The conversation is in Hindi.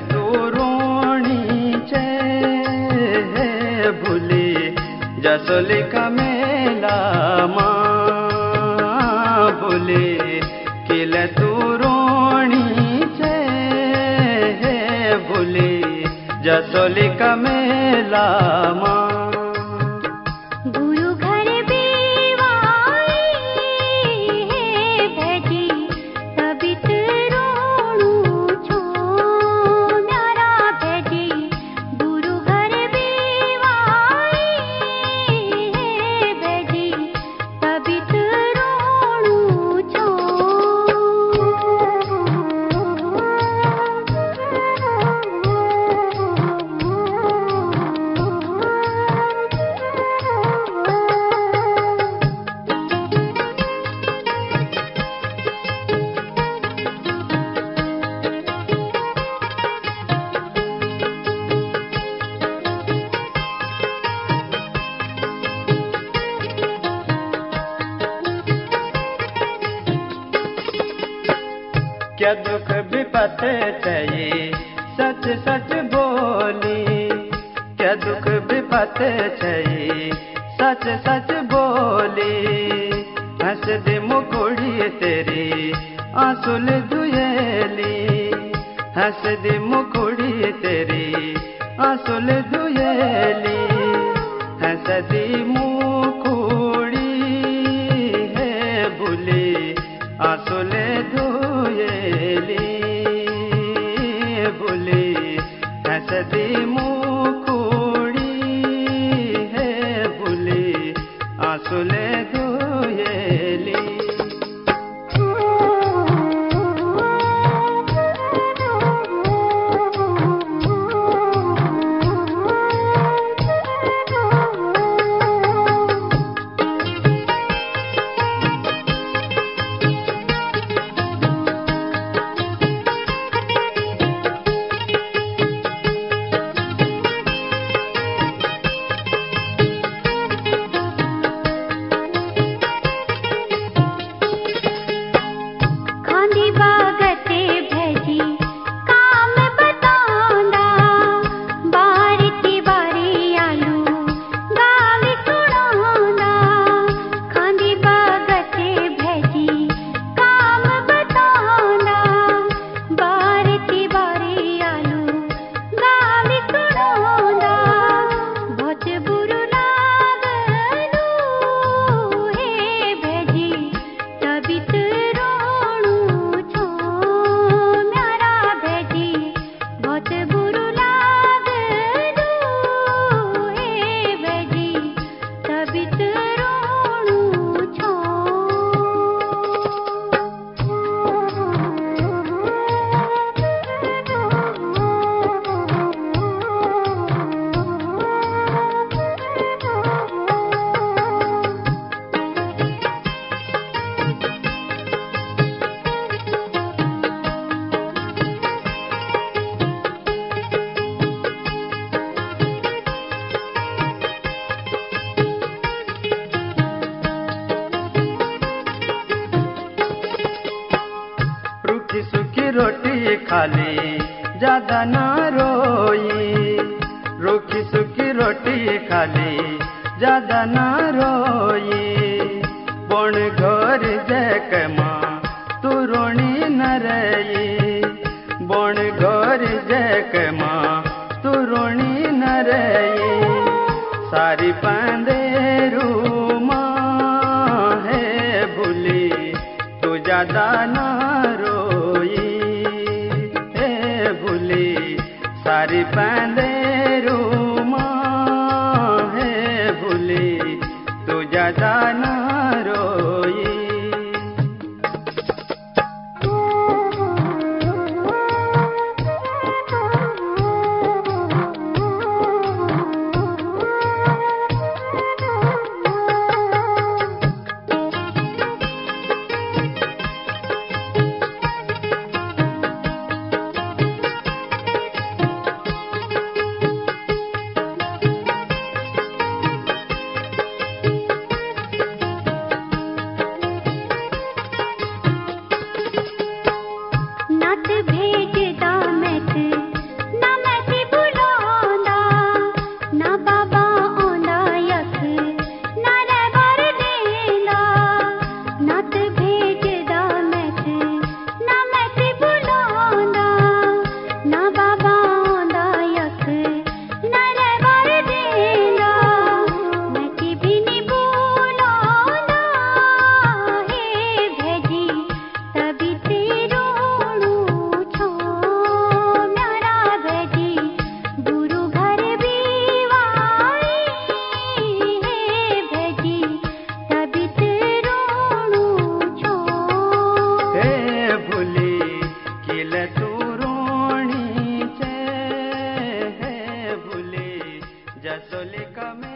तू रोणी छे भूली जसोली का मेला माँ भूली किले तू रोणी छे भूली जसोली का मेला माँ क्या दुख विपत चाहिए सच सच बोली क्या दुख विपत चाहिए सच सच बोली हंस दे मुकुड़ी तेरी आंसुल दुएली हंस दे मुकुड़ी तेरी आंसुल दुएली हंस दी मुकुड़ी है भूली आंसुल दुएली भूली हंस दी मुकुड़ी है भूली आंसुल दुएली रोटी खाली ज्यादा ना रोई रूखी सूखी रोटी खाली ज्यादा ना रोई बण घर जैक माँ तू रोणी न रही बण घर जैक माँ तू रोणी न रही सारी पंदेरू माँ है भूली तू ज्यादा ना सारी पंदेरू माँ है भूली तू ज्यादा ना रोई जसोलिका में